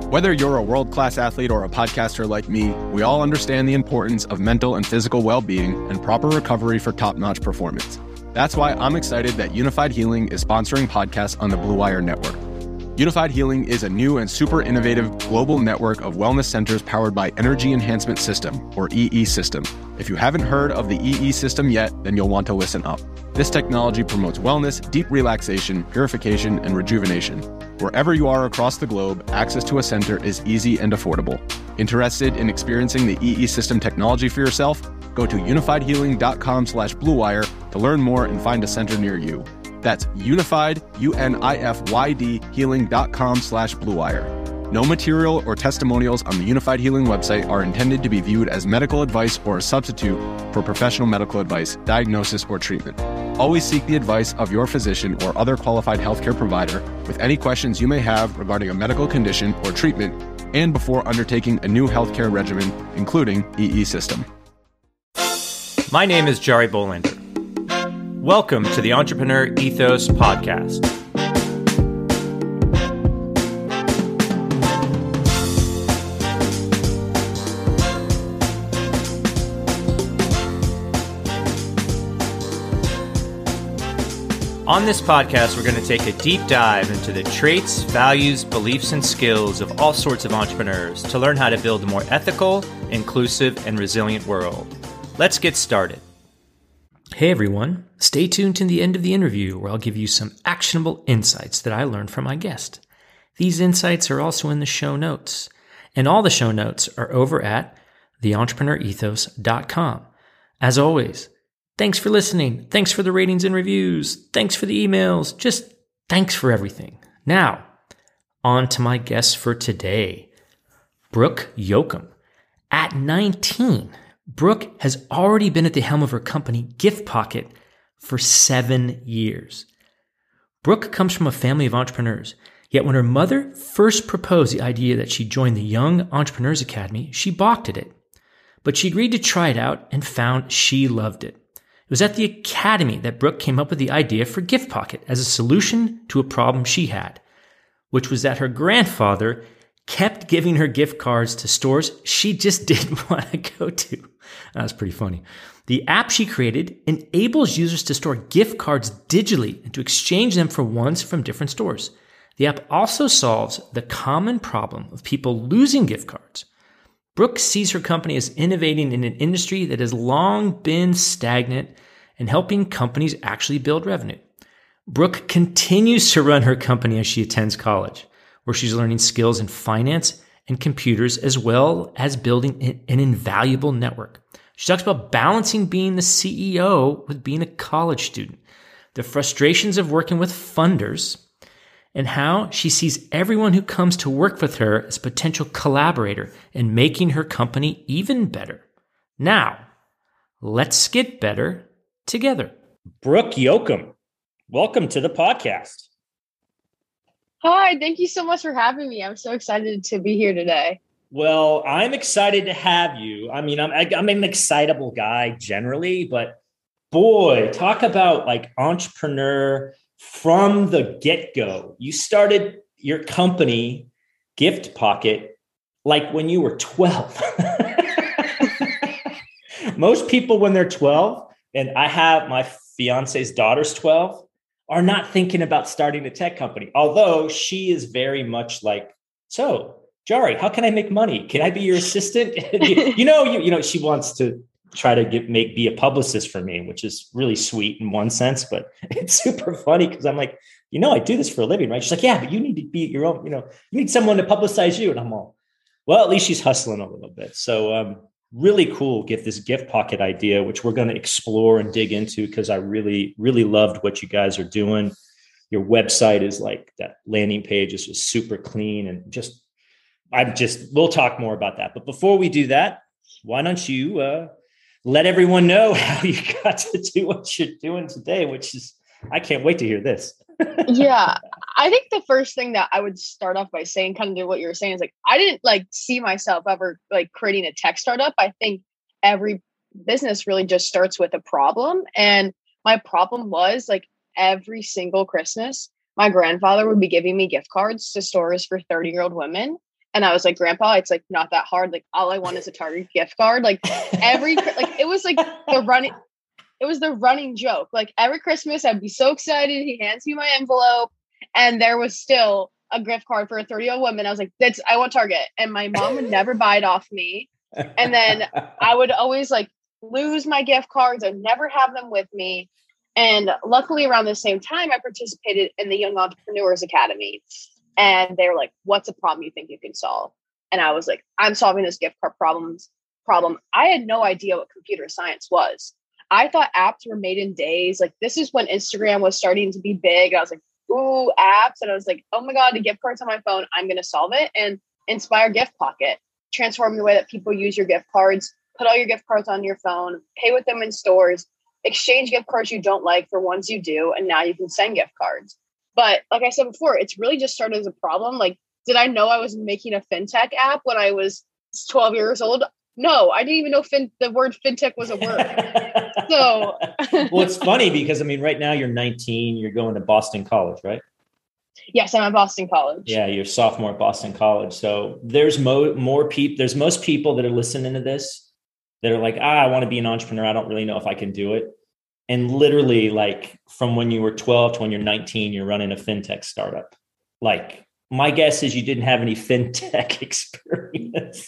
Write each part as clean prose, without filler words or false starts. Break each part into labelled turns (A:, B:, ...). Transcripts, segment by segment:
A: Whether you're a world-class athlete or a podcaster like me, we all understand the importance of mental and physical well-being and proper recovery for top-notch performance. That's why I'm excited that Unified Healing is sponsoring podcasts on the Blue Wire Network. Unified Healing is a new and super innovative global network of wellness centers powered by Energy Enhancement System, or EE System. If you haven't heard of the EE System yet, then you'll want to listen up. This technology promotes wellness, deep relaxation, purification, and rejuvenation. Wherever you are across the globe, access to a center is easy and affordable. Interested in experiencing the EE System technology for yourself? Go to unifiedhealing.com/bluewire to learn more and find a center near you. That's unified, UNIFYD, healing.com/bluewire. No material or testimonials on the Unified Healing website are intended to be viewed as medical advice or a substitute for professional medical advice, diagnosis, or treatment. Always seek the advice of your physician or other qualified healthcare provider with any questions you may have regarding a medical condition or treatment and before undertaking a new healthcare regimen, including EE System.
B: My name is Jari Bolander. Welcome to the Entrepreneur Ethos Podcast. On this podcast, we're going to take a deep dive into the traits, values, beliefs, and skills of all sorts of entrepreneurs to learn how to build a more ethical, inclusive, and resilient world. Let's get started. Hey everyone, stay tuned to the end of the interview where I'll give you some actionable insights that I learned from my guest. These insights are also in the show notes, and all the show notes are over at theentrepreneurethos.com. As always, thanks for listening. Thanks for the ratings and reviews. Thanks for the emails. Just thanks for everything. Now, on to my guest for today, Brooke Yoakum. At 19, Brooke has already been at the helm of her company, Gift Pocket, for 7 years. Brooke comes from a family of entrepreneurs, yet when her mother first proposed the idea that she join the Young Entrepreneurs Academy, she balked at it. But she agreed to try it out and found she loved it. It was at the academy that Brooke came up with the idea for Gift Pocket as a solution to a problem she had, which was that her grandfather kept giving her gift cards to stores she just didn't want to go to. That was pretty funny. The app she created enables users to store gift cards digitally and to exchange them for ones from different stores. The app also solves the common problem of people losing gift cards. Brooke sees her company as innovating in an industry that has long been stagnant and helping companies actually build revenue. Brooke continues to run her company as she attends college, where she's learning skills in finance and computers, as well as building an invaluable network. She talks about balancing being the CEO with being a college student, the frustrations of working with funders, and how she sees everyone who comes to work with her as a potential collaborator in making her company even better. Now, let's get better together. Brooke Yoakum, welcome to the podcast.
C: Hi, thank you so much for having me. I'm so excited to be here today.
B: Well, I'm excited to have you. I mean, I'm an excitable guy generally, but boy, talk about like entrepreneur from the get-go. You started your company, Gift Pocket, like when you were 12. Most people when they're 12, and I have my fiance's daughter's 12, are not thinking about starting a tech company. Although she is very much like, so Jari, how can I make money? Can I be your assistant? you know, she wants to try to be a publicist for me, which is really sweet in one sense, but it's super funny because I'm like, I do this for a living, right? She's like, yeah, but you need to be your own, you need someone to publicize you. And I'm all, well, at least she's hustling a little bit. So really cool. Get this Gift Pocket idea, which we're going to explore and dig into because I really, really loved what you guys are doing. Your website is like that landing page is just super clean and we'll talk more about that. But before we do that, why don't you let everyone know how you got to do what you're doing today, which is, I can't wait to hear this.
C: Yeah, I think the first thing that I would start off by saying, kind of do what you were saying, is like, I didn't see myself ever creating a tech startup. I think every business really just starts with a problem. And my problem was every single Christmas, my grandfather would be giving me gift cards to stores for 30-year-old women. And I was like, Grandpa, it's like not that hard. Like all I want is a Target gift card. Like it was like the running joke. Like every Christmas I'd be so excited. He hands me my envelope and there was still a gift card for a 30-year-old woman. I was like, I want Target. And my mom would never buy it off me. And then I would always like lose my gift cards. I'd never have them with me. And luckily around the same time, I participated in the Young Entrepreneurs Academy. And they were like, what's a problem you think you can solve? And I was like, I'm solving this gift card problem. I had no idea what computer science was. I thought apps were made in days. Like this is when Instagram was starting to be big. I was like, ooh, apps. And I was like, oh my God, the gift cards on my phone, I'm going to solve it. And Inspire Gift Pocket transform the way that people use your gift cards, put all your gift cards on your phone, pay with them in stores, exchange gift cards you don't like for ones you do. And now you can send gift cards. But like I said before, it's really just started as a problem. Like, did I know I was making a fintech app when I was 12 years old? No, I didn't even know the word fintech was a word. So,
B: well, it's funny because I mean, right now you're 19, you're going to Boston College, right?
C: Yes, I'm at Boston College.
B: Yeah, you're a sophomore at Boston College. So there's more people. There's most people that are listening to this that are like, I want to be an entrepreneur. I don't really know if I can do it. And literally, like from when you were 12 to when you're 19, you're running a fintech startup. Like my guess is you didn't have any fintech experience.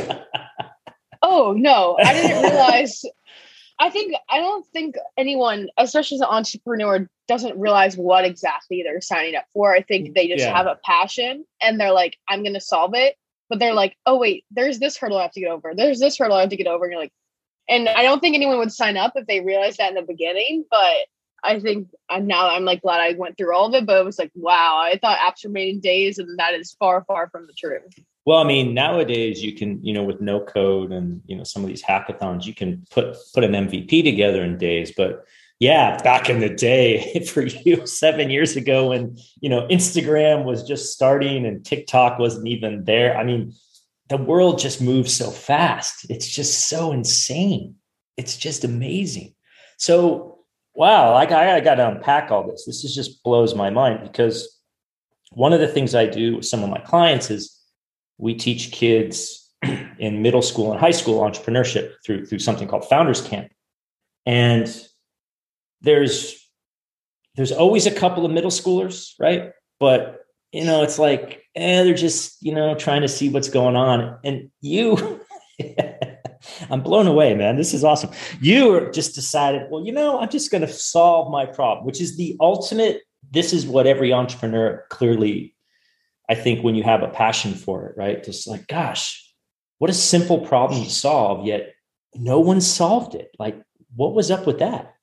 C: Oh no, I didn't realize. I don't think anyone, especially as an entrepreneur, doesn't realize what exactly they're signing up for. I think they just have a passion and they're like, I'm going to solve it. But they're like, oh wait, there's this hurdle I have to get over. There's this hurdle I have to get over. And you're like, and I don't think anyone would sign up if they realized that in the beginning. But I think now I'm like glad I went through all of it. But it was like, wow, I thought apps were made in days, and that is far, far from the truth.
B: Well, I mean, nowadays you can, with no code and, some of these hackathons, you can put an MVP together in days. But yeah, back in the day for you 7 years ago when, Instagram was just starting and TikTok wasn't even there. I mean, the world just moves so fast. It's just so insane. It's just amazing. So, wow, I got to unpack all this. This just blows my mind because one of the things I do with some of my clients is we teach kids in middle school and high school entrepreneurship through something called Founders Camp. And there's always a couple of middle schoolers, right? But, it's like, they're just, trying to see what's going on. And you, I'm blown away, man. This is awesome. You just decided, well, I'm just going to solve my problem, which is the ultimate. This is what every entrepreneur clearly, I think, when you have a passion for it, right? Just like, gosh, what a simple problem to solve, yet no one solved it. Like, what was up with that?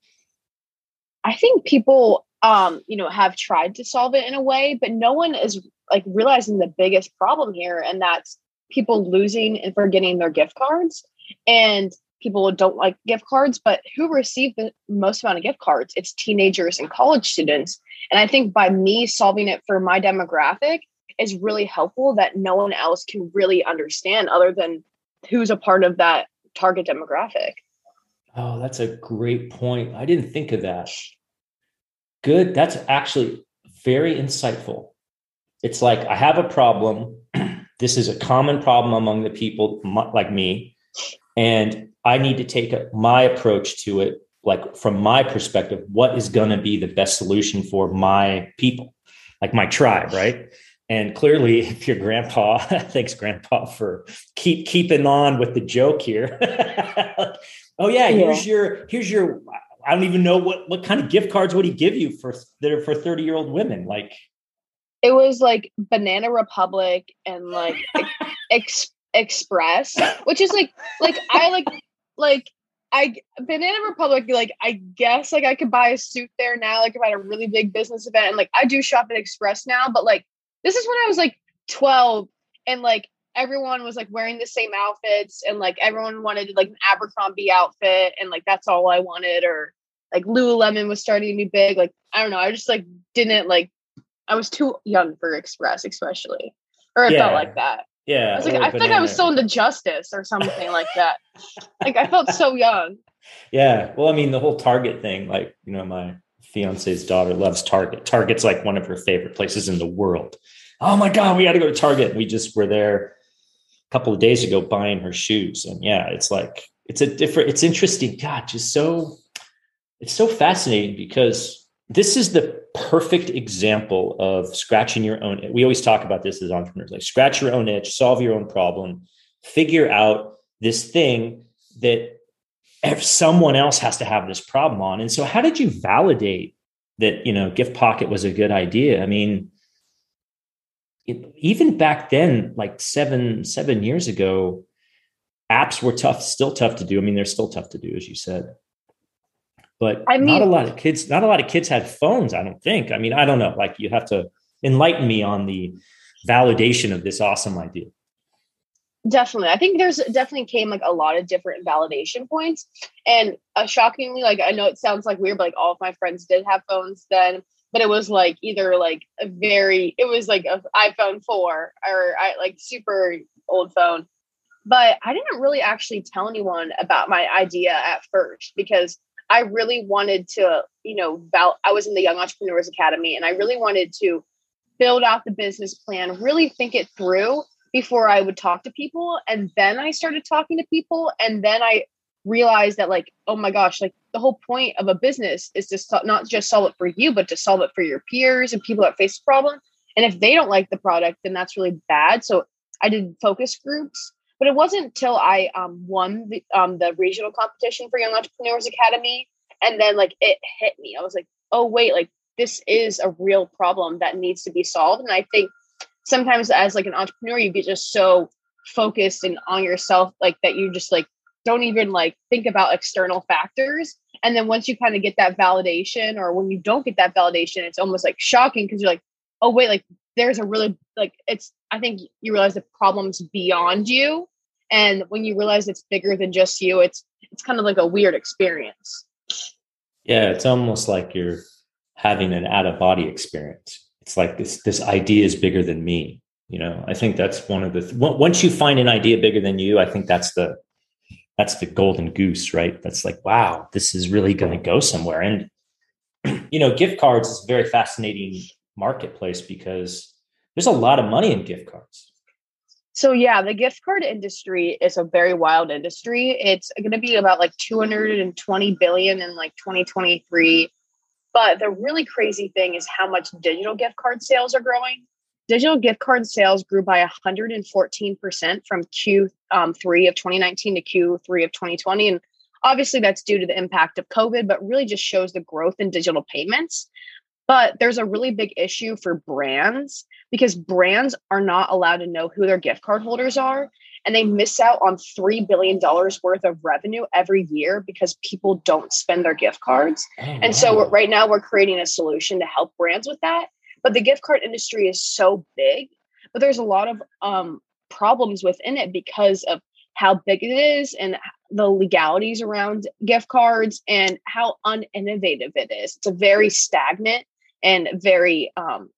C: I think people, have tried to solve it in a way, but no one is like realizing the biggest problem here. And that's people losing and forgetting their gift cards. And people don't like gift cards, but who receive the most amount of gift cards? It's teenagers and college students. And I think by me solving it for my demographic is really helpful that no one else can really understand other than who's a part of that target demographic.
B: Oh, that's a great point. I didn't think of that. Good. That's actually very insightful. It's like, I have a problem. This is a common problem among the people like me. And I need to take my approach to it. Like from my perspective, what is going to be the best solution for my people, like my tribe, right? And clearly, if your grandpa, thanks, Grandpa, for keeping on with the joke here. Oh yeah, here's your. I don't even know what kind of gift cards would he give you for 30-year-old women? Like,
C: it was like Banana Republic and like Express, which is like Banana Republic. Like, I guess like I could buy a suit there now. Like if I had a really big business event, and like I do shop at Express now, but like. This is when I was like 12 and like everyone was like wearing the same outfits and like everyone wanted like an Abercrombie outfit and like that's all I wanted, or like Lululemon was starting to be big. Like, I don't know. I just like didn't like, I was too young for Express, especially, or it felt like that.
B: Yeah.
C: I was like, I think I was still into Justice or something like that. Like I felt so young.
B: Yeah. Well, I mean, the whole Target thing, like, my fiance's daughter loves Target. Target's like one of her favorite places in the world. oh my God, we got to go to Target. We just were there a couple of days ago buying her shoes. And yeah, it's like, it's interesting. God, it's so fascinating because this is the perfect example of scratching your own. We always talk about this as entrepreneurs, like scratch your own itch, solve your own problem, figure out this thing that if someone else has to have this problem on. And so how did you validate that, Gift Pocket was a good idea? I mean, even back then, like seven years ago, apps were still tough to do. I mean, they're still tough to do, as you said. But not a lot of kids had phones, I don't think. I mean, I don't know. Like, you have to enlighten me on the validation of this awesome idea.
C: Definitely. I think there's definitely came like a lot of different validation points. And shockingly, like, I know it sounds like weird, but like all of my friends did have phones then, but it was like either like it was like an iPhone 4 or like super old phone. But I didn't really actually tell anyone about my idea at first because I really wanted to, I was in the Young Entrepreneurs Academy and I really wanted to build out the business plan, really think it through before I would talk to people. And then I started talking to people. And then I realized that, like, oh my gosh, like the whole point of a business is to not just solve it for you, but to solve it for your peers and people that face the problem. And if they don't like the product, then that's really bad. So I did focus groups. But it wasn't until I won the regional competition for Young Entrepreneurs Academy. And then like it hit me. I was like, oh, wait, like this is a real problem that needs to be solved. And I think sometimes as like an entrepreneur, you get just so focused and on yourself, like that you just like don't even like think about external factors. And then once you kind of get that validation, or when you don't get that validation, it's almost like shocking because you're like, oh, wait, like there's a really like I think you realize the problem's beyond you. And when you realize it's bigger than just you, it's kind of like a weird experience.
B: Yeah, it's almost like you're having an out-of-body experience. It's like this idea is bigger than me. I think that's one of the once you find an idea bigger than you, I think that's the golden goose, right? That's like, wow, this is really going to go somewhere. And gift cards is a very fascinating marketplace because there's a lot of money in gift cards.
C: So yeah, the gift card industry is a very wild industry. It's going to be about like 220 billion in like 2023. But the really crazy thing is how much digital gift card sales are growing. Digital gift card sales grew by 114% from Q3 of 2019 to Q3 of 2020. And obviously that's due to the impact of COVID, but really just shows the growth in digital payments. But there's a really big issue for brands because brands are not allowed to know who their gift card holders are. And they miss out on $3 billion worth of revenue every year because people don't spend their gift cards. Oh, and wow. So right now we're creating a solution to help brands with that. But the gift card industry is so big, but there's a lot of problems within it because of how big it is and the legalities around gift cards and how uninnovative it is. It's a very stagnant and very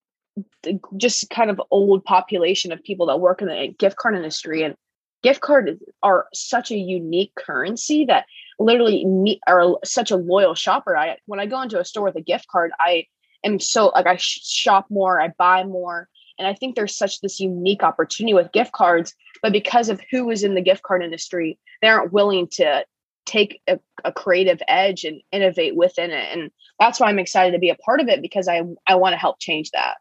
C: just kind of old population of people that work in the gift card industry. And gift cards are such a unique currency that literally are such a loyal shopper. When I go into a store with a gift card, I am so like I shop more, I buy more. And I think there's such this unique opportunity with gift cards, but because of who is in the gift card industry, they aren't willing to take a creative edge and innovate within it. And that's why I'm excited to be a part of it because I want to help change that.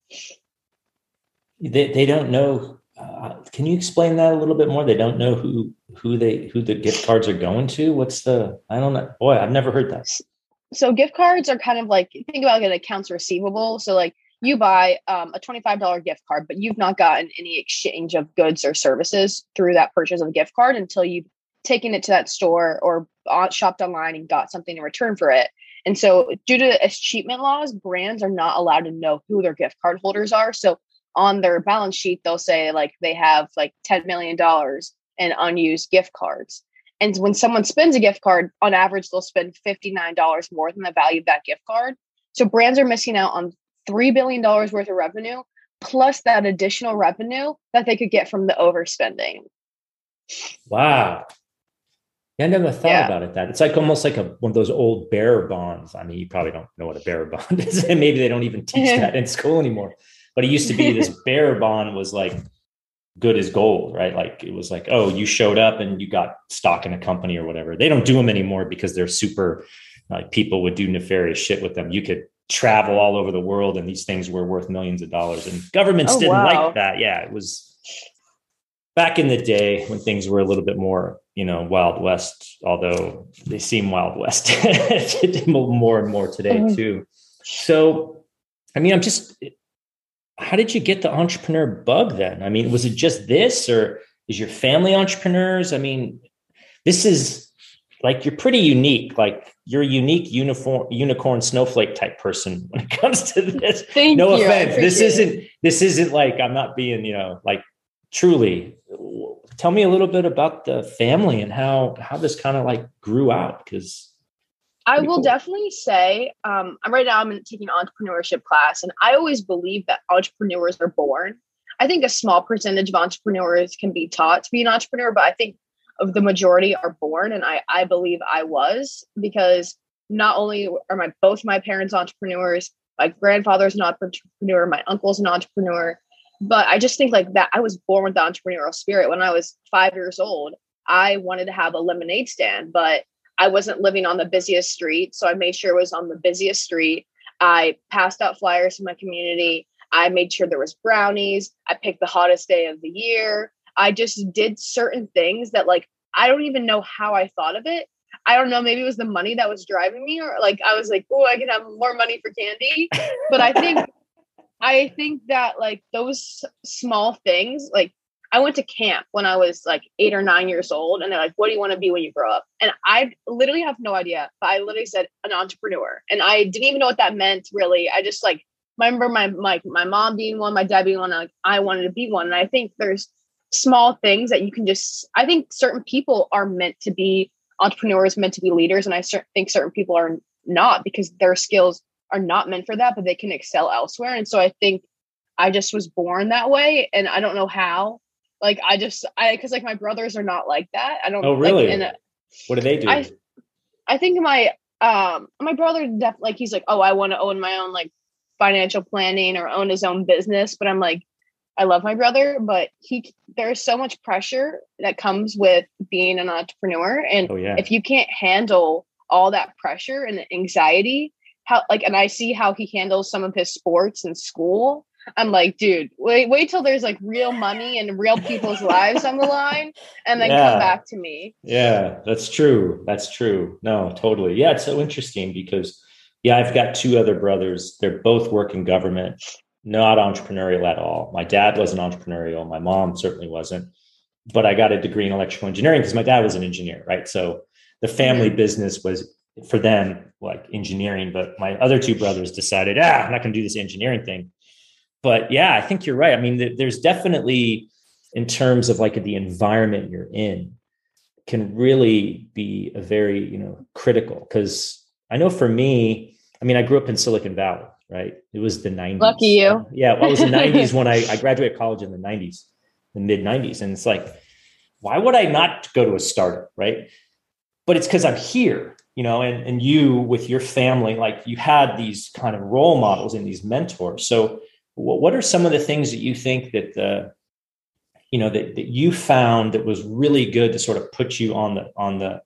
B: They don't know. Can you explain that a little bit more? They don't know who the gift cards are going to. I don't know. Boy, I've never heard that.
C: So gift cards are kind of like, think about like an accounts receivable. So like you buy a $25 gift card, but you've not gotten any exchange of goods or services through that purchase of a gift card until you've taken it to that store or shopped online and got something in return for it. And so due to escheatment laws, brands are not allowed to know who their gift card holders are. So on their balance sheet, they'll say like they have like $10 million in unused gift cards. And when someone spends a gift card, on average, they'll spend $59 more than the value of that gift card. So brands are missing out on $3 billion worth of revenue, plus that additional revenue that they could get from the overspending.
B: Wow. Yeah, I never thought about it that. It's like almost like one of those old bearer bonds. I mean, you probably don't know what a bearer bond is, and maybe they don't even teach that in school anymore. But it used to be this bearer bond was like good as gold, right? Like it was like, oh, you showed up and you got stock in a company or whatever. They don't do them anymore because they're super, like people would do nefarious shit with them. You could travel all over the world and these things were worth millions of dollars, and governments didn't like that. Yeah. It was back in the day when things were a little bit more, Wild West, although they seem Wild West more and more today too. So, I mean, how did you get the entrepreneur bug then? I mean, was it just this, or is your family entrepreneurs? I mean, this is like, you're pretty unique. Like you're a unique unicorn snowflake type person when it comes to this. No offense. This isn't like, I'm not being, like truly. Tell me a little bit about the family and how this kind of like grew out. Because
C: I will definitely say, I'm taking an entrepreneurship class, and I always believe that entrepreneurs are born. I think a small percentage of entrepreneurs can be taught to be an entrepreneur, but I think of the majority are born. And I believe I was, because not only are both my parents entrepreneurs, my grandfather's an entrepreneur, my uncle's an entrepreneur, but I just think like that I was born with the entrepreneurial spirit. When I was 5 years old, I wanted to have a lemonade stand, but I wasn't living on the busiest street. So I made sure it was on the busiest street. I passed out flyers in my community. I made sure there was brownies. I picked the hottest day of the year. I just did certain things that like, I don't even know how I thought of it. I don't know. Maybe it was the money that was driving me, or like, I was like, oh, I can have more money for candy. But I think that like those small things, like I went to camp when I was like 8 or 9 years old, and they're like, what do you want to be when you grow up? And I literally have no idea, but I literally said an entrepreneur, and I didn't even know what that meant really. I just like, remember my mom being one, my dad being one, like I wanted to be one. And I think there's small things that you can I think certain people are meant to be entrepreneurs, meant to be leaders. And I think certain people are not, because their skills are not meant for that, but they can excel elsewhere. And so I think I just was born that way, and I don't know how. Like because like my brothers are not like that. I don't.
B: Oh, really?
C: Like,
B: what do they do?
C: I think my brother definitely, like, he's like, oh, I want to own my own like financial planning or own his own business. But I'm like, I love my brother, but there's so much pressure that comes with being an entrepreneur. And if you can't handle all that pressure and the anxiety, and I see how he handles some of his sports in school. I'm like, dude, wait till there's like real money and real people's lives on the line, and then come back to me.
B: Yeah, that's true. That's true. No, totally. Yeah. It's so interesting because I've got 2 other brothers. They're both working government, not entrepreneurial at all. My dad wasn't entrepreneurial. My mom certainly wasn't, but I got a degree in electrical engineering because my dad was an engineer. Right. So the family business was for them like engineering, but my other 2 brothers decided, I'm not going to do this engineering thing. But yeah, I think you're right. I mean, there's definitely, in terms of like the environment you're in, can really be a very, critical. Because I know for me, I mean, I grew up in Silicon Valley, right? It was the 90s.
C: Lucky you.
B: Yeah, well, it was the 90s when I graduated college in the 90s, the mid 90s. And it's like, why would I not go to a startup, right? But it's because I'm here, and you with your family, like you had these kind of role models and these mentors. So what are some of the things that you think that that you found that was really good to sort of put you on the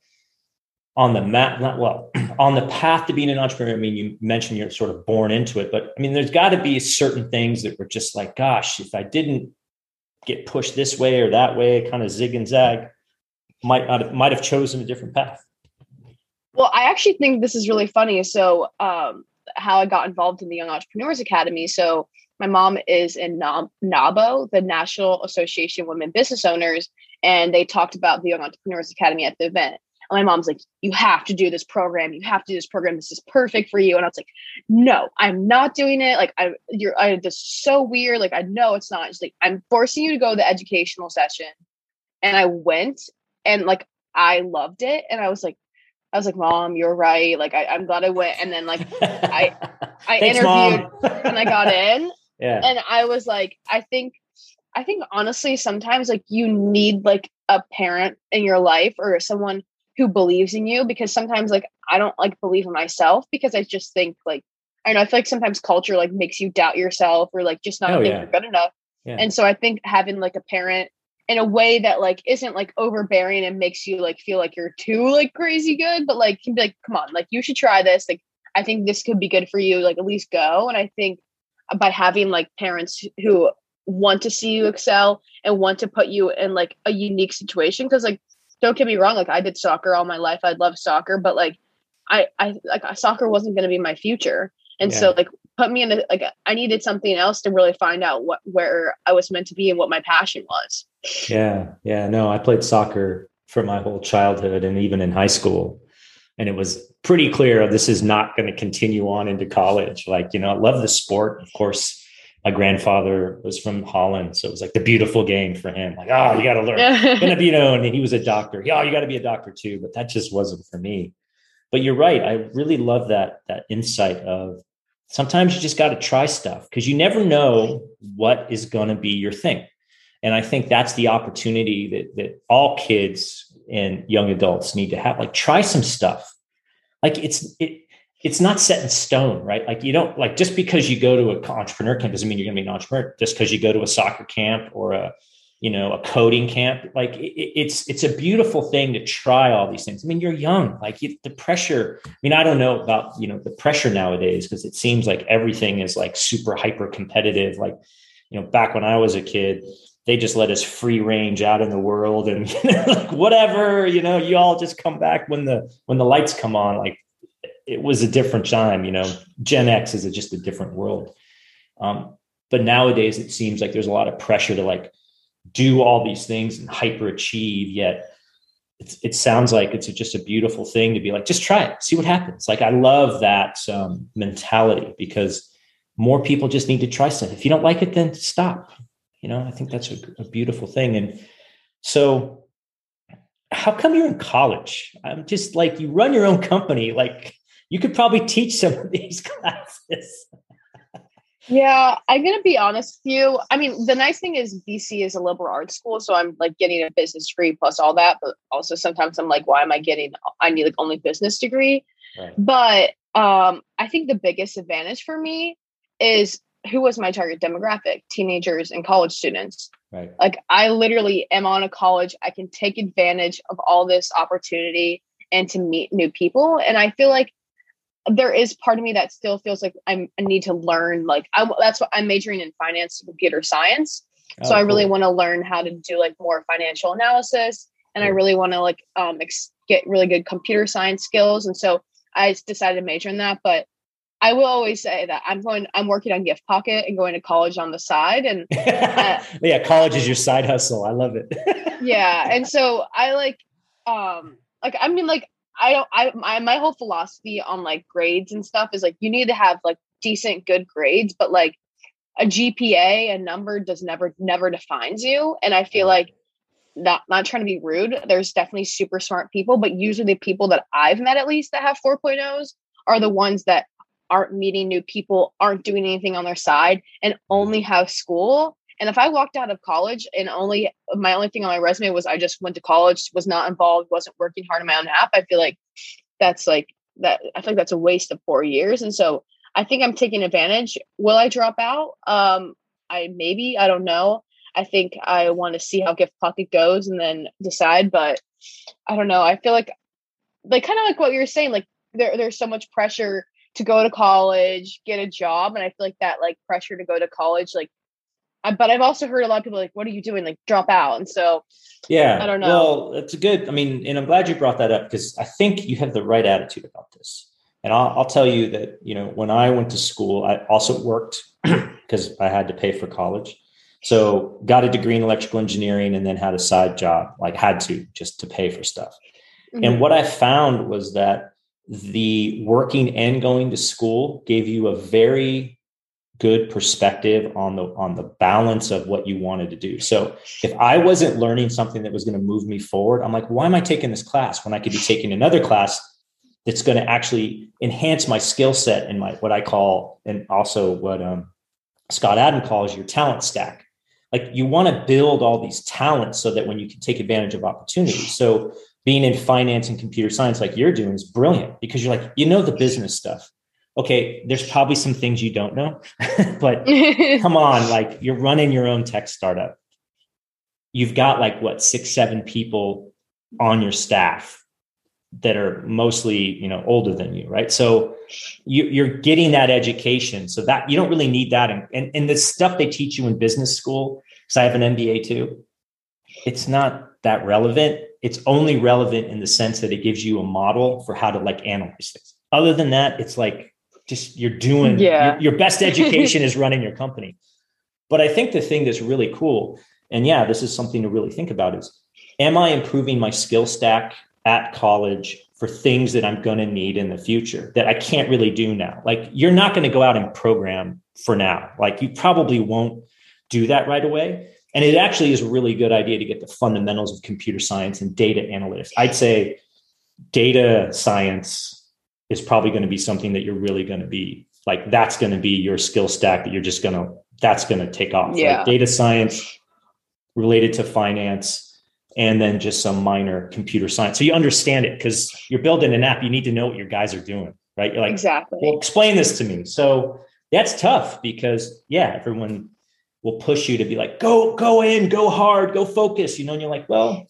B: map, on the path to being an entrepreneur? I mean, you mentioned you're sort of born into it, but I mean, there's got to be certain things that were just like, gosh, if I didn't get pushed this way or that way, kind of zig and zag, might have chosen a different path.
C: Well, I actually think this is really funny. So how I got involved in the Young Entrepreneurs Academy. So my mom is in NABO, the National Association of Women Business Owners, and they talked about the Young Entrepreneurs Academy at the event. And my mom's like, you have to do this program. You have to do this program. This is perfect for you. And I was like, no, I'm not doing it. Like, this is so weird. Like, I know it's not. She's like, I'm forcing you to go to the educational session. And I went, and like, I loved it. And I was like, Mom, you're right. Like, I'm glad I went. And then like, I
B: Thanks,
C: interviewed
B: Mom.
C: and I got in.
B: Yeah.
C: And I was like, I think honestly, sometimes like you need like a parent in your life or someone who believes in you, because sometimes like I don't like believe in myself, because I just think like I know, I feel like sometimes culture like makes you doubt yourself or like just not think you're good enough.
B: Yeah.
C: And so I think having like a parent in a way that like isn't like overbearing and makes you like feel like you're too like crazy good, but like can be like, come on, like you should try this. Like I think this could be good for you. Like at least go. And I think by having like parents who want to see you excel and want to put you in like a unique situation, because like don't get me wrong, like I did soccer all my life. I love soccer, but like I like soccer wasn't going to be my future. And so like put me in like I needed something else to really find out where I was meant to be and what my passion was.
B: Yeah. Yeah. No, I played soccer for my whole childhood and even in high school. And it was pretty clear this is not going to continue on into college. Like, I love the sport. Of course, my grandfather was from Holland. So it was like the beautiful game for him. Like, oh, you got to learn. And he was a doctor. Yeah, you got to be a doctor too. But that just wasn't for me. But you're right. I really love that insight of sometimes you just got to try stuff because you never know what is going to be your thing. And I think that's the opportunity that all kids and young adults need to have. Like, try some stuff. Like it's not set in stone, right? Like you don't like just because you go to an entrepreneur camp doesn't mean you're going to be an entrepreneur. Just because you go to a soccer camp or a coding camp, like it's a beautiful thing to try all these things. I mean, you're young, like the pressure. I mean, I don't know about, the pressure nowadays, because it seems like everything is like super hyper competitive. Like, back when I was a kid, they just let us free range out in the world and like whatever, you all just come back when the lights come on. Like it was a different time, Gen X is just a different world. But nowadays it seems like there's a lot of pressure to like do all these things and hyper achieve, yet it sounds like it's just a beautiful thing to be like, just try it, see what happens. Like, I love that mentality because more people just need to try stuff. If you don't like it, then stop. I think that's a beautiful thing. And so how come you're in college? I'm just like, you run your own company. Like you could probably teach some of these classes.
C: Yeah, I'm going to be honest with you. I mean, the nice thing is BC is a liberal arts school. So I'm like getting a business degree plus all that. But also sometimes I'm like, why am I need like only business degree. Right. But I think the biggest advantage for me is who was my target demographic? Teenagers and college students. Right. Like I literally am on a college. I can take advantage of all this opportunity and to meet new people. And I feel like there is part of me that still feels like I need to learn. Like that's what I'm majoring in finance and computer science. So I really want to learn how to do like more financial analysis. And I really want to like get really good computer science skills. And so I decided to major in that. But I will always say that I'm working on Gift Pocket and going to college on the side. And
B: yeah, college is your side hustle. I love it.
C: Yeah. And so I my whole philosophy on like grades and stuff is like, you need to have like decent, good grades, but like a GPA, a number never defines you. And I feel like not trying to be rude. There's definitely super smart people, but usually the people that I've met, at least that have 4.0s are the ones that aren't meeting new people, aren't doing anything on their side, and only have school. And if I walked out of college and my only thing on my resume was I just went to college, was not involved, wasn't working hard on my own app, I feel like that's like that. I think that's a waste of 4 years. And so I think I'm taking advantage. Will I drop out? I don't know. I think I want to see how Gift Pocket goes and then decide, but I don't know. I feel like kind of like what you're saying, like there's so much pressure to go to college, get a job. And I feel like that like pressure to go to college, like, but I've also heard a lot of people like, what are you doing? Like drop out. And so, yeah, I don't know.
B: Well, that's and and I'm glad you brought that up because I think you have the right attitude about this. And I'll tell you that, when I went to school, I also worked because I had to pay for college. So got a degree in electrical engineering and then had a side job, like had to just to pay for stuff. Mm-hmm. And what I found was that the working and going to school gave you a very good perspective on the balance of what you wanted to do. So if I wasn't learning something that was going to move me forward, I'm like, why am I taking this class when I could be taking another class that's going to actually enhance my skill set and what I call, and also what Scott Adam calls your talent stack. Like you want to build all these talents so that when you can take advantage of opportunities. So being in finance and computer science like you're doing is brilliant because you're like, the business stuff. okay, there's probably some things you don't know, but come on, like you're running your own tech startup. You've got like what, 6, 7 people on your staff that are mostly, older than you, right? So you're getting that education, so that you don't really need that. And the stuff they teach you in business school, because I have an MBA too, it's not that relevant. It's only relevant in the sense that it gives you a model for how to like analyze things. Other than that, it's like just you're doing your best education is running your company. But I think the thing that's really cool, and yeah, this is something to really think about, is am I improving my skill stack at college for things that I'm going to need in the future that I can't really do now? Like you're not going to go out and program for now. Like you probably won't do that right away. And it actually is a really good idea to get the fundamentals of computer science and data analytics. I'd say data science is probably going to be something that you're really going to be like, that's going to be your skill stack that that's going to take off.
C: Yeah.
B: Right? Data science related to finance, and then just some minor computer science. So you understand it because you're building an app. You need to know what your guys are doing, right? You're like,
C: exactly.
B: Well, explain this to me. So that's tough because everyone will push you to be like, go in, go hard, go focus, and you're like, well,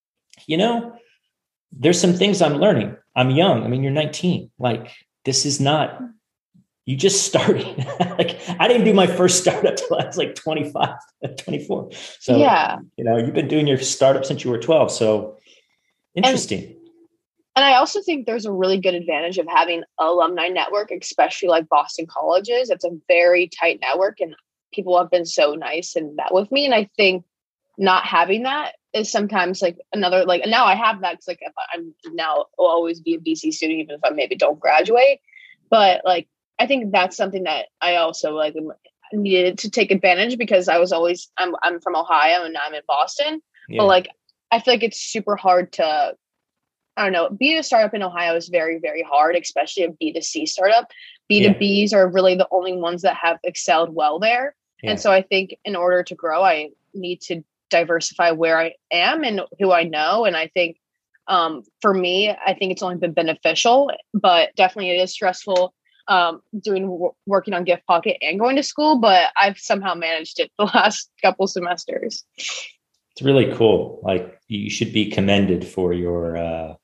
B: there's some things I'm learning. I'm young. I mean, you're 19. Like, this is not, you just started. Like, I didn't do my first startup till I was like 25, 24. So, you've been doing your startup since you were 12. So interesting.
C: And I also think there's a really good advantage of having alumni network, especially like Boston colleges. It's a very tight network and people have been so nice and met with me. And I think not having that is sometimes like another, like now I have that. Cause like if I'm now will always be a BC student, even if I maybe don't graduate, but like, I think that's something that I also like needed to take advantage because I was always, I'm from Ohio and now I'm in Boston, but like, I feel like it's super hard to, I don't know, being a startup in Ohio is very, very hard, especially a B2C startup. B2Bs are really the only ones that have excelled well there. Yeah. And so I think in order to grow, I need to diversify where I am and who I know. And I think for me, I think it's only been beneficial, but definitely it is stressful working on Gift Pocket and going to school, but I've somehow managed it the last couple semesters.
B: It's really cool. Like you should be commended for your,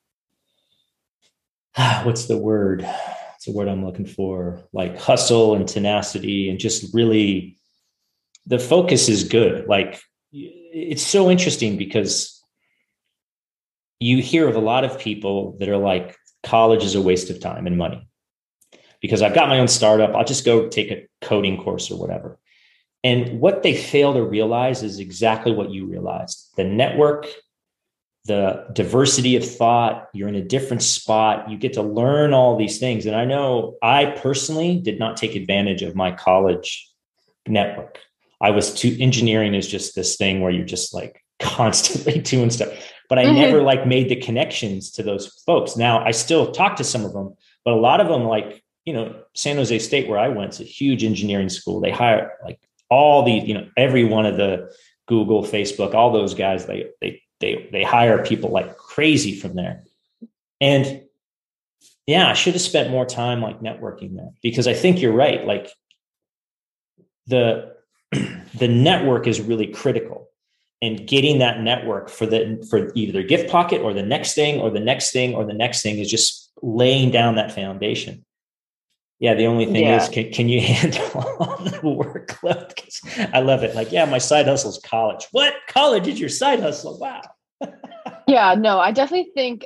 B: what's the word? It's a word I'm looking for, like hustle and tenacity and just really the focus is good. Like it's so interesting because you hear of a lot of people that are like, college is a waste of time and money because I've got my own startup. I'll just go take a coding course or whatever. And what they fail to realize is exactly what you realized. The network, the diversity of thought, you're in a different spot. You get to learn all these things. And I know I personally did not take advantage of my college network. Engineering is just this thing where you're just like constantly doing stuff, but I never like made the connections to those folks. Now I still talk to some of them, but a lot of them like, San Jose State where I went, it's a huge engineering school. They hire like all these, every one of the Google, Facebook, all those guys, they hire people like crazy from there. And I should have spent more time like networking there because I think you're right. Like the network is really critical, and getting that network for either Gift Pocket or the next thing or the next thing or the next thing is just laying down that foundation. Yeah. The only thing is, can you handle all the workload? I love it. Like, my side hustle is college. What? College is your side hustle? Wow.
C: Yeah, no, I definitely think,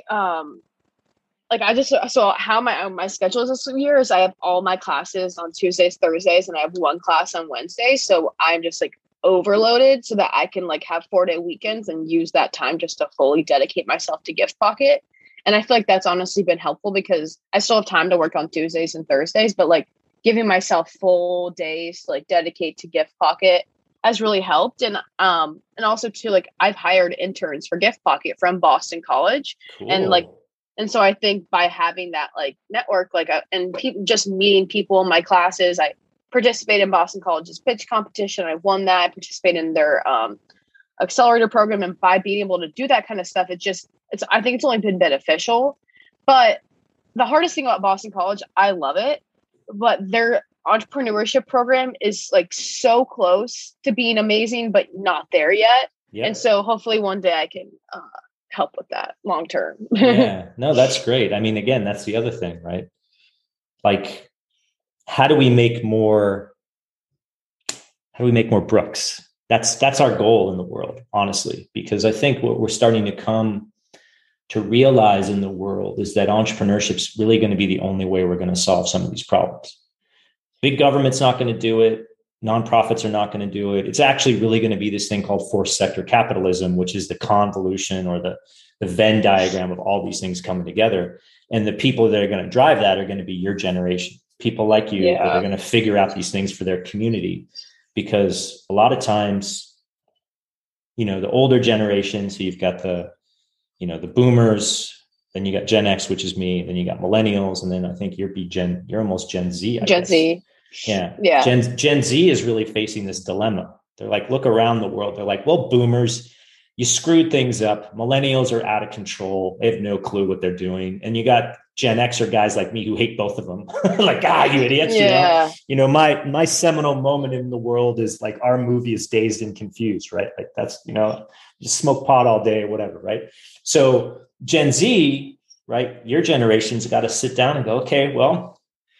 C: so how my schedule is this year is I have all my classes on Tuesdays, Thursdays, and I have one class on Wednesday. So I'm just like overloaded so that I can like have 4-day weekends and use that time just to fully dedicate myself to Gift Pocket. And I feel like that's honestly been helpful because I still have time to work on Tuesdays and Thursdays, but like giving myself full days to like dedicate to Gift Pocket has really helped. And also too, like I've hired interns for Gift Pocket from Boston College. Cool. And so I think by having that like network, just meeting people in my classes, I participated in Boston College's pitch competition. I won that. I participated in their accelerator program. And by being able to do that kind of stuff, I think it's only been beneficial. But the hardest thing about Boston College, I love it. but their entrepreneurship program is like so close to being amazing, but not there yet. Yep. And so hopefully one day I can help with that long term.
B: Yeah, no, that's great. I mean, again, that's the other thing, right? Like, how do we make more Brooks? That's our goal in the world, honestly, because I think what we're starting to come to realize in the world is that entrepreneurship is really going to be the only way we're going to solve some of these problems. Big government's not going to do it. Nonprofits are not going to do it. It's actually really going to be this thing called forced sector capitalism, which is the convolution or the Venn diagram of all these things coming together. And the people that are going to drive that are going to be your generation, people like you that are going to figure out these things for their community. Because a lot of times, the older generation, so you've got the boomers, then you got Gen X, which is me, then you got millennials, and then I think you're almost Gen Z.
C: Gen Z.
B: Yeah. Gen Z is really facing this dilemma. They're like, look around the world. They're like, well, boomers, you screwed things up. Millennials are out of control. They have no clue what they're doing. And you got Gen Xer guys like me who hate both of them. Like, you idiots.
C: Yeah.
B: My seminal moment in the world is like our movie is Dazed and Confused, right? Like that's, just smoke pot all day or whatever, right? So Gen Z, right? Your generation's got to sit down and go, okay, well,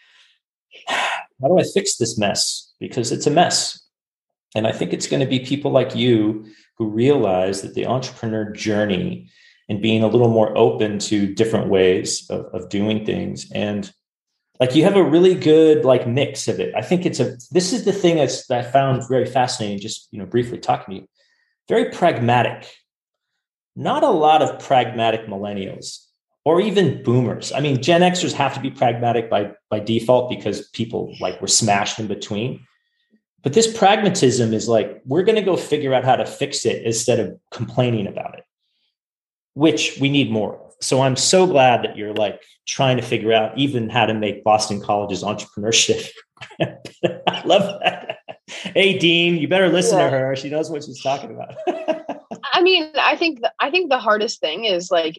B: how do I fix this mess? Because it's a mess. And I think it's going to be people like you who realize that the entrepreneur journey and being a little more open to different ways of doing things. And like, you have a really good like mix of it. I think this is the thing that I found very fascinating, just, briefly talking to you, very pragmatic, not a lot of pragmatic millennials or even boomers. I mean, Gen Xers have to be pragmatic by default because people like were smashed in between. But this pragmatism is like, we're going to go figure out how to fix it instead of complaining about it, which we need more of. So I'm so glad that you're like trying to figure out even how to make Boston College's entrepreneurship. I love that. Hey, Dean, you better listen to her. She knows what she's talking about.
C: I mean, I think the hardest thing is like,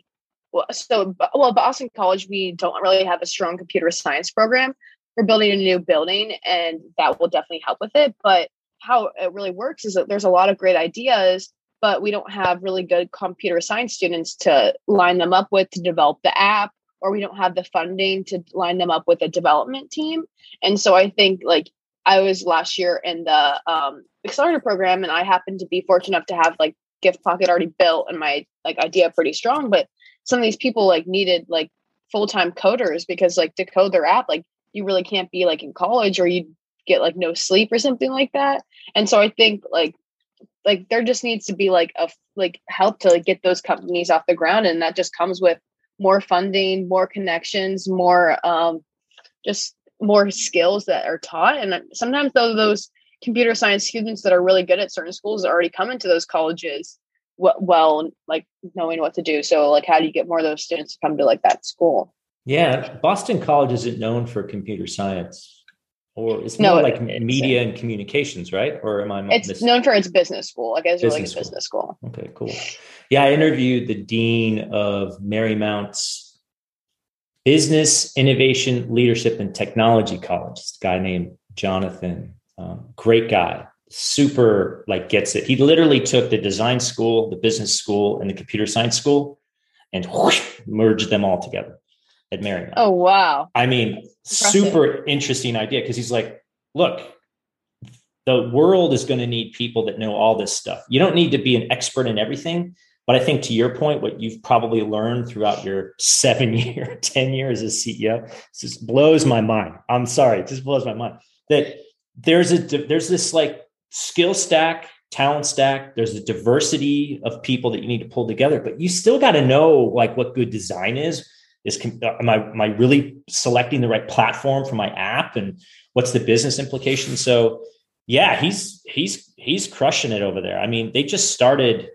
C: Boston College, we don't really have a strong computer science program. We're building a new building, and that will definitely help with it. But how it really works is that there's a lot of great ideas, but we don't have really good computer science students to line them up with to develop the app, or we don't have the funding to line them up with a development team. And so I think like I was last year in the accelerator program, and I happened to be fortunate enough to have like Giftpocket already built and my like idea pretty strong. But some of these people like needed like full-time coders because like to code their app, like you really can't be like in college or you get like no sleep or something like that. And so I think like there just needs to be like help to like get those companies off the ground. And that just comes with more funding, more connections, more just more skills that are taught. And sometimes those computer science students that are really good at certain schools already come into those colleges well, like knowing what to do. So like, how do you get more of those students to come to like that school?
B: Yeah. Boston College isn't known for computer science, or it's more like media and communications, right? Or am I
C: It's known for its business school. Like it's really a business school.
B: Okay, cool. Yeah. I interviewed the dean of Marymount's Business, Innovation, Leadership, and Technology College. It's a guy named Jonathan. Great guy. Super like gets it. He literally took the design school, the business school, and the computer science school and merged them all together at Marymount.
C: Oh, wow.
B: I mean, impressive. Super interesting idea, because he's like, look, the world is going to need people that know all this stuff. You don't need to be an expert in everything. But I think to your point, what you've probably learned throughout your 10 years as CEO, just blows my mind. I'm sorry. It just blows my mind that there's this like skill stack, talent stack. There's a diversity of people that you need to pull together, but you still got to know like what good design is. Am I really selecting the right platform for my app, and what's the business implication? So yeah, he's crushing it over there. I mean, they just started,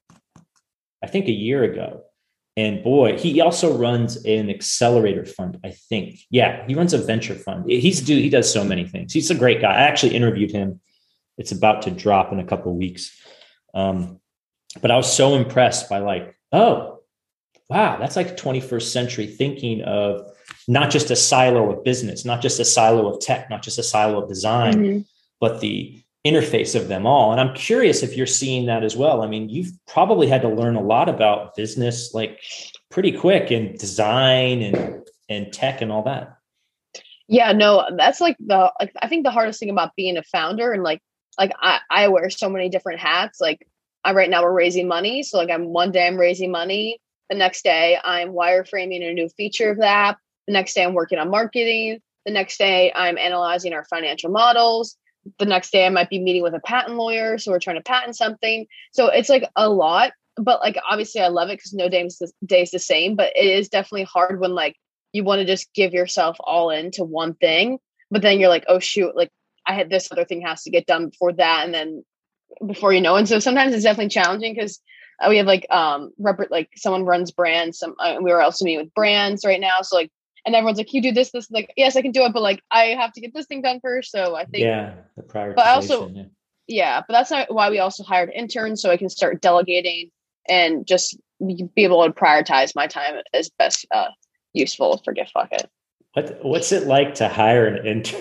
B: I think, a year ago. And boy, he also runs an accelerator fund, I think. Yeah, he runs a venture fund. He does so many things. He's a great guy. I actually interviewed him. It's about to drop in a couple of weeks. But I was so impressed by like, oh, wow, that's like 21st century thinking of not just a silo of business, not just a silo of tech, not just a silo of design, but the interface of them all. And I'm curious if you're seeing that as well. I mean, you've probably had to learn a lot about business, like pretty quick, and design and tech and all that.
C: Yeah, no, that's like I think the hardest thing about being a founder, and like I wear so many different hats. Like right now we're raising money. So like one day I'm raising money. The next day I'm wireframing a new feature of the app. The next day I'm working on marketing. The next day I'm analyzing our financial models. The next day I might be meeting with a patent lawyer. So we're trying to patent something. So it's like a lot, but like, obviously I love it because no day's the same, but it is definitely hard when like you want to just give yourself all into one thing, but then you're like, oh shoot, like I had this other thing has to get done before that. And then before you know, and so sometimes it's definitely challenging because we have like, like someone runs brands. We were also meeting with brands right now. So like, and everyone's like, you do this, like, yes, I can do it. But like, I have to get this thing done first. So I think,
B: the prioritization.
C: But also, but that's not why we also hired interns. So I can start delegating and just be able to prioritize my time as best useful. Fuck it.
B: What's it like to hire an intern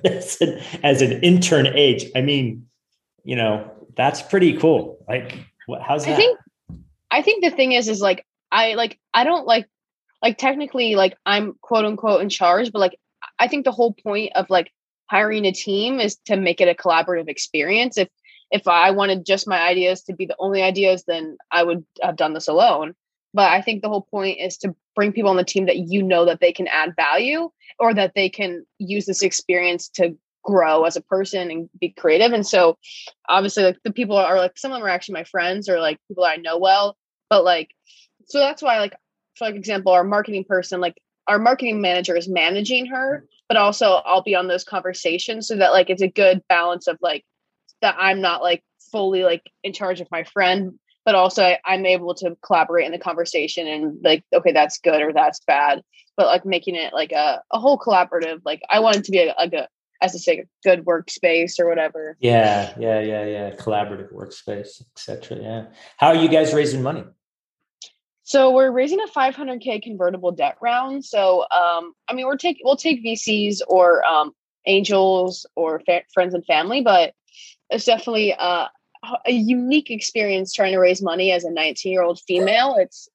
B: as an intern age? I mean, that's pretty cool. Like, how's that?
C: I think the thing is like, I don't like technically like I'm quote unquote in charge, but like, I think the whole point of like hiring a team is to make it a collaborative experience. If I wanted just my ideas to be the only ideas, then I would have done this alone. But I think the whole point is to bring people on the team that that they can add value, or that they can use this experience to grow as a person and be creative. And so obviously like the people are like, some of them are actually my friends or like people I know well, but like, so that's why like, for like example, our marketing person, like our marketing manager is managing her, but also I'll be on those conversations so that like, it's a good balance of like, that I'm not like fully like in charge of my friend, but also I'm able to collaborate in the conversation and like, okay, that's good or that's bad, but like making it like a whole collaborative, like I want it to be a as to say, a good workspace or whatever.
B: Yeah. Collaborative workspace, etc. Yeah. How are you guys raising money?
C: So we're raising a 500K convertible debt round. So, I mean, we'll take VCs or angels or friends and family, but it's definitely a unique experience trying to raise money as a 19-year-old female.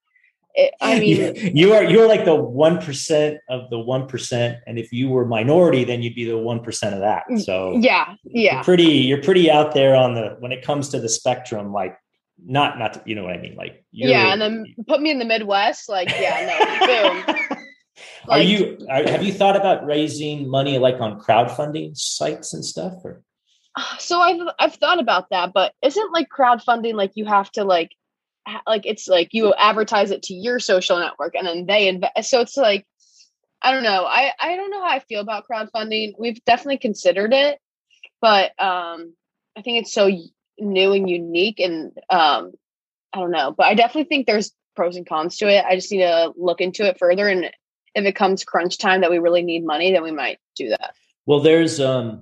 C: I mean,
B: you're like the 1% of the 1%, and if you were minority, then you'd be the 1% of that. So
C: yeah,
B: you're pretty out there when it comes to the spectrum, like. Not you know what I mean, like
C: and then put me in the Midwest, like boom.
B: Like, have you thought about raising money like on crowdfunding sites and stuff? Or
C: so I've thought about that, but isn't like crowdfunding like you have to like it's like you advertise it to your social network and then they invest. So it's like I don't know. I don't know how I feel about crowdfunding. We've definitely considered it, but I think it's so new and unique, and I don't know, but I definitely think there's pros and cons to it. I just need to look into it further, and if it comes crunch time that we really need money, then we might do that.
B: Well, there's a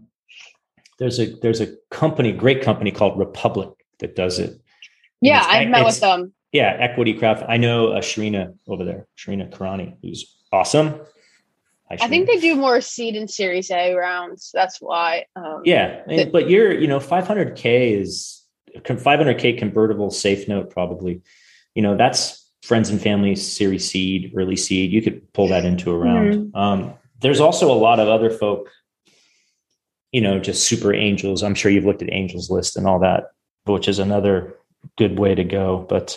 B: great company called Republic that does it.
C: Yeah, I've met with them.
B: Yeah, equity crowd. I know Sharina over there, Sharina Karani, who's awesome.
C: I think they do more seed and Series A rounds. That's why.
B: But 500K is 500K convertible safe note, probably. That's friends and family, Series Seed, early seed. You could pull that into a round. Mm-hmm. There's also a lot of other folk, just super angels. I'm sure you've looked at Angels List and all that, which is another good way to go. But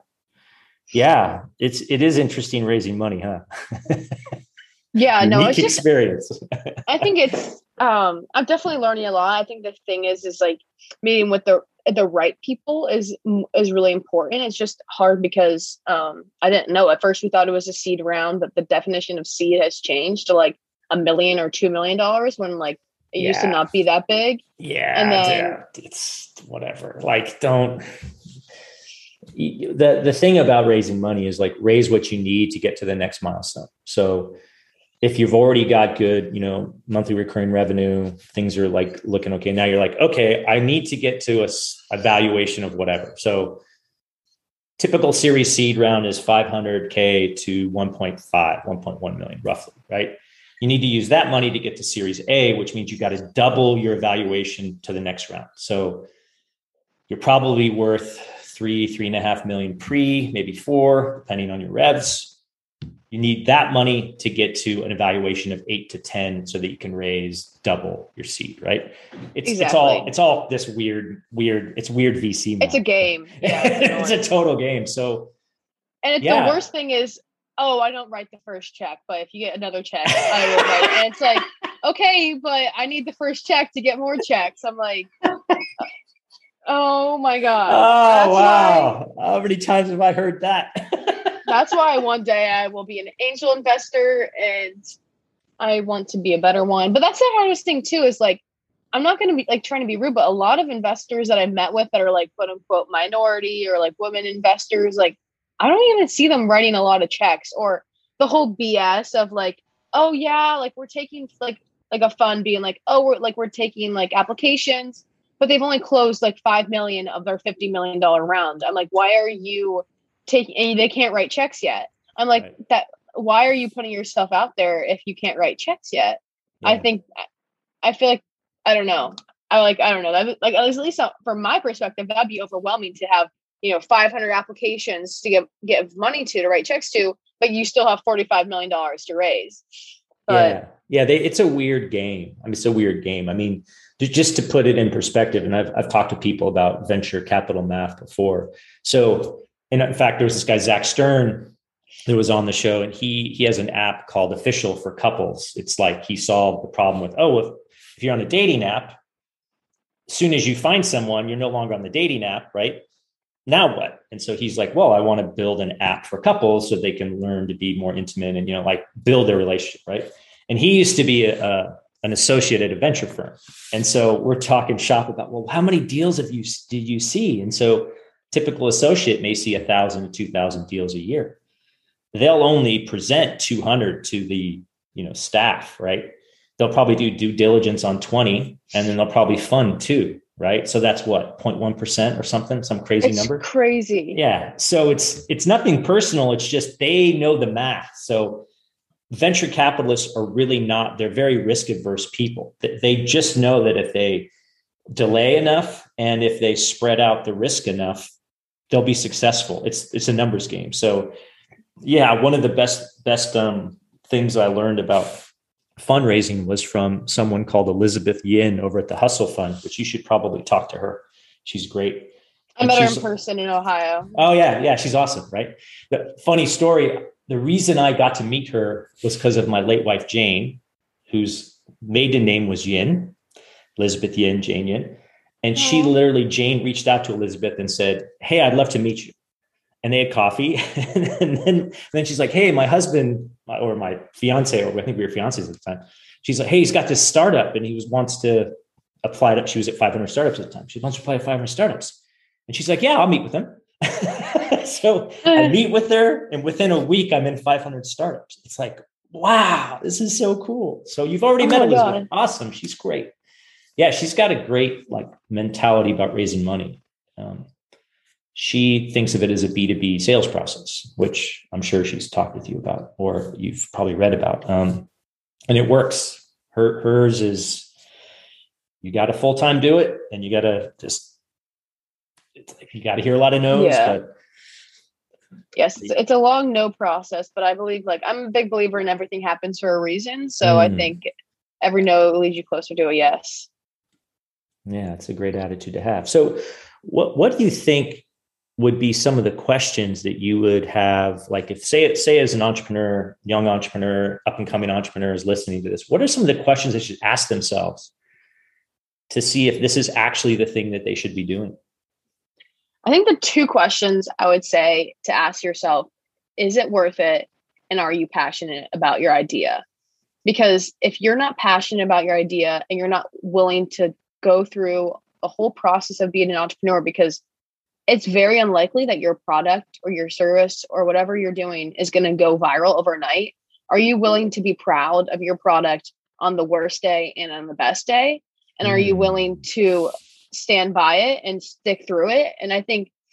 B: it is interesting raising money, huh?
C: Yeah, no,
B: it's just experience.
C: I think it's I'm definitely learning a lot. I think the thing is like meeting with the right people is really important. It's just hard because I didn't know. At first we thought it was a seed round, but the definition of seed has changed to like $1 million or $2 million when like it used to not be that big.
B: Yeah.
C: And then
B: it's whatever. Like the thing about raising money is like raise what you need to get to the next milestone. So if you've already got good, monthly recurring revenue, things are like looking okay. Now you're like, okay, I need to get to a valuation of whatever. So typical series seed round is 500K to 1.1 million roughly, right? You need to use that money to get to series A, which means you got to double your valuation to the next round. So you're probably worth 3.5 million pre, maybe 4, depending on your revs. You need that money to get to an evaluation of 8 to 10 so that you can raise double your seed, right? It's all this weird, it's weird VC math.
C: It's a game. Yeah,
B: it's a total game. So,
C: and the worst thing is, I don't write the first check, but if you get another check, I will write. And it's like, okay, but I need the first check to get more checks. I'm like, oh my God.
B: Oh, wow. How many times have I heard that?
C: That's why one day I will be an angel investor and I want to be a better one. But that's the hardest thing too, is like, I'm not going to be like trying to be rude, but a lot of investors that I've met with that are like, quote unquote, minority or like women investors, like, I don't even see them writing a lot of checks, or the whole BS of like, oh yeah, like we're taking like a fund being like, oh, we're taking like applications, but they've only closed like 5 million of their $50 million round. I'm like, why are you taking, they can't write checks yet. I'm like, right. That, why are you putting yourself out there if you can't write checks yet? Yeah. I feel like, I don't know. I don't know. That, like, at least from my perspective, that'd be overwhelming to have, 500 applications to get money to write checks to, but you still have $45 million to raise. But
B: it's a weird game. I mean, it's a weird game. I mean, just to put it in perspective, and I've talked to people about venture capital math before. So, and in fact, there was this guy, Zach Stern, that was on the show, and he has an app called Official for Couples. It's like he solved the problem with, if you're on a dating app, as soon as you find someone, you're no longer on the dating app, right? Now what? And so he's like, well, I want to build an app for couples so they can learn to be more intimate and, like build their relationship, right? And he used to be an associate at a venture firm. And so we're talking shop about, well, how many deals did you see? And so typical associate may see 1,000 to 2,000 deals a year. They'll only present 200 to the, staff, right? They'll probably do due diligence on 20, and then they'll probably fund 2, right? So that's what, 0.1% or something, some crazy number.
C: Crazy.
B: Yeah. So it's nothing personal. It's just, they know the math. So venture capitalists are really not, they're very risk averse people. They just know that if they delay enough and if they spread out the risk enough, they'll be successful. It's a numbers game. So yeah, one of the best things I learned about fundraising was from someone called Elizabeth Yin over at the Hustle Fund, which you should probably talk to her. She's great.
C: I met her in person in Ohio.
B: Oh yeah. She's awesome. Right. The funny story. The reason I got to meet her was because of my late wife, Jane, whose maiden name was Yin, Elizabeth Yin, Jane Yin. And Jane reached out to Elizabeth and said, hey, I'd love to meet you. And they had coffee. and then she's like, hey, my husband or my fiance, or I think we were fiancés at the time. She's like, hey, he's got this startup and he wants to apply to, she was at 500 startups at the time. She wants to apply to 500 startups. And she's like, yeah, I'll meet with him. So I meet with her, and within a week, I'm in 500 startups. It's like, wow, this is so cool. So you've already met Elizabeth. God. Awesome. She's great. Yeah, she's got a great mentality about raising money. She thinks of it as a B2B sales process, which I'm sure she's talked with you about, or you've probably read about. And it works. Hers is, you got to full-time do it, and you got to you got to hear a lot of no's.
C: Yeah. But yes, it's a long no process, but I believe I'm a big believer in everything happens for a reason. So I think every no leads you closer to a yes.
B: Yeah, it's a great attitude to have. So what do you think would be some of the questions that you would have, like if say as an entrepreneur, young entrepreneur, up and coming entrepreneur is listening to this, what are some of the questions they should ask themselves to see if this is actually the thing that they should be doing?
C: I think the 2 questions I would say to ask yourself, is it worth it? And are you passionate about your idea? Because if you're not passionate about your idea and you're not willing to go through a whole process of being an entrepreneur, because it's very unlikely that your product or your service or whatever you're doing is going to go viral overnight. Are you willing to be proud of your product on the worst day and on the best day? And are you willing to stand by it and stick through it? And I think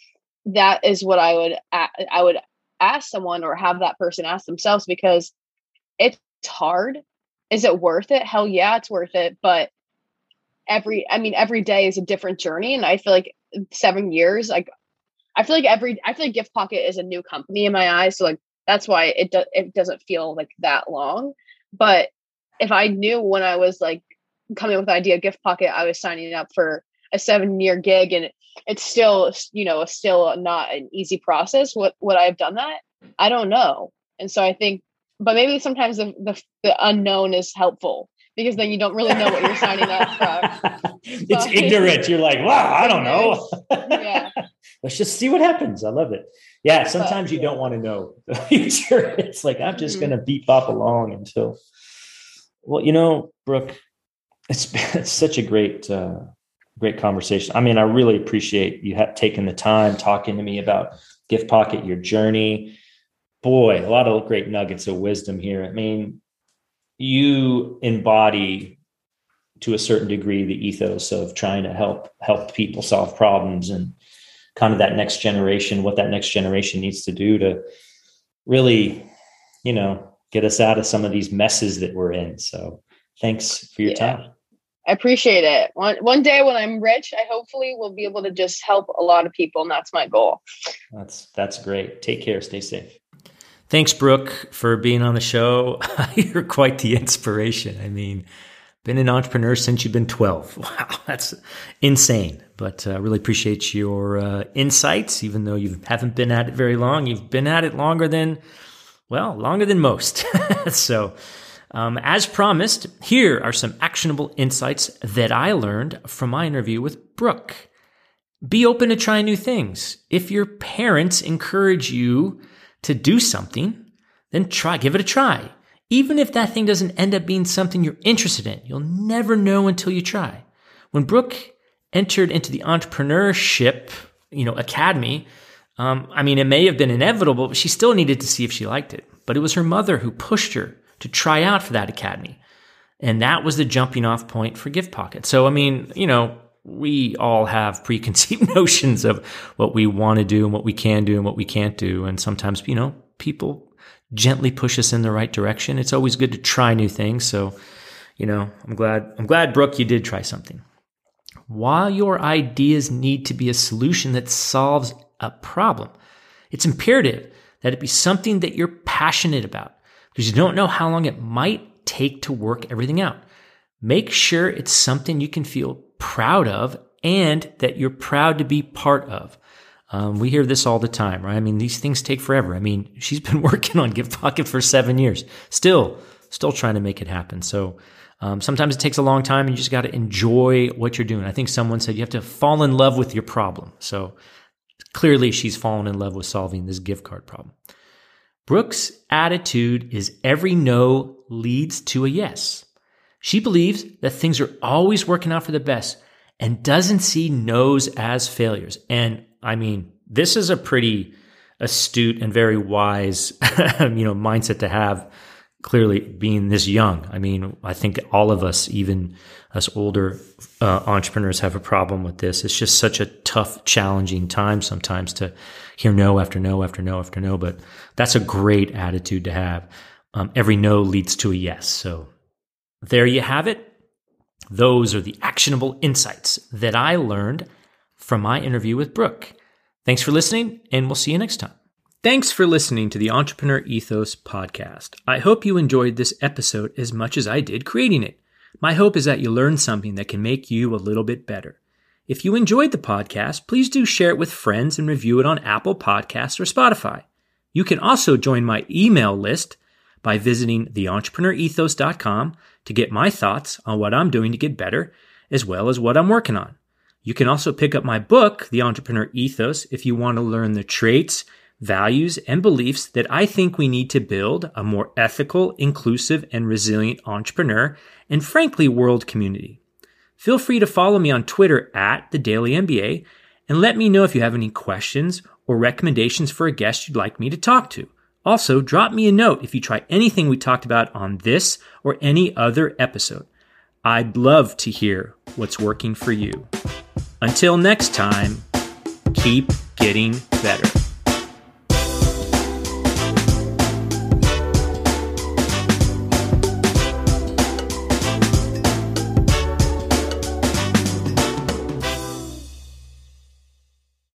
C: that is what I would ask someone, or have that person ask themselves, because it's hard. Is it worth it? Hell yeah, it's worth it. But every day is a different journey. And I feel like 7 years, like, I feel like Gift Pocket is a new company in my eyes. So like, that's why it doesn't feel like that long. But if I knew when I was like coming up with the idea of Gift Pocket, I was signing up for a 7-year gig, and it's still, still not an easy process. Would I have done that? I don't know. And so I think, but maybe sometimes the unknown is helpful, because then you don't really know what you're signing up for.
B: It's ignorant. You're like, wow, I don't know.
C: Yeah.
B: Let's just see what happens. I love it. Yeah. Sometimes you don't want to know the future. It's like, I'm just going to beep bop along until, well, Brooke, it's such a great conversation. I mean, I really appreciate you taking the time talking to me about Gift Pocket, your journey. Boy, a lot of great nuggets of wisdom here. I mean, you embody to a certain degree the ethos of trying to help people solve problems, and kind of that next generation, what that next generation needs to do to really, get us out of some of these messes that we're in. So thanks for your time.
C: I appreciate it. One day when I'm rich, I hopefully will be able to just help a lot of people. And that's my goal.
B: That's great. Take care. Stay safe. Thanks, Brooke, for being on the show. You're quite the inspiration. I mean, been an entrepreneur since you've been 12. Wow, that's insane. But I really appreciate your insights, even though you haven't been at it very long. You've been at it longer than most. So as promised, here are some actionable insights that I learned from my interview with Brooke. Be open to trying new things. If your parents encourage you to do something, then give it a try. Even if that thing doesn't end up being something you're interested in, you'll never know until you try. When Brooke entered into the entrepreneurship, academy, it may have been inevitable, but she still needed to see if she liked it. But it was her mother who pushed her to try out for that academy. And that was the jumping off point for Gift Pocket. So, we all have preconceived notions of what we want to do and what we can do and what we can't do. And sometimes, people gently push us in the right direction. It's always good to try new things. So, I'm glad, Brooke, you did try something. While your ideas need to be a solution that solves a problem, it's imperative that it be something that you're passionate about, because you don't know how long it might take to work everything out. Make sure it's something you can feel proud of and that you're proud to be part of. We hear this all the time, right? These things take forever. She's been working on Gift Pocket for 7 years, still trying to make it happen. So sometimes it takes a long time, and you just got to enjoy what you're doing. I think someone said you have to fall in love with your problem. So clearly she's fallen in love with solving this gift card problem. Brooke's attitude is every no leads to a yes. She believes that things are always working out for the best and doesn't see no's as failures. And this is a pretty astute and very wise, mindset to have, clearly being this young. I think all of us, even us older entrepreneurs, have a problem with this. It's just such a tough, challenging time sometimes to hear no after no after no after no. But that's a great attitude to have. Every no leads to a yes. So there you have it. Those are the actionable insights that I learned from my interview with Brooke. Thanks for listening, and we'll see you next time. Thanks for listening to the Entrepreneur Ethos podcast. I hope you enjoyed this episode as much as I did creating it. My hope is that you learned something that can make you a little bit better. If you enjoyed the podcast, please do share it with friends and review it on Apple Podcasts or Spotify. You can also join my email list by visiting theentrepreneurethos.com to get my thoughts on what I'm doing to get better, as well as what I'm working on. You can also pick up my book, The Entrepreneur Ethos, if you want to learn the traits, values, and beliefs that I think we need to build a more ethical, inclusive, and resilient entrepreneur and, frankly, world community. Feel free to follow me on Twitter @TheDailyMBA and let me know if you have any questions or recommendations for a guest you'd like me to talk to. Also, drop me a note if you try anything we talked about on this or any other episode. I'd love to hear what's working for you. Until next time, keep getting better.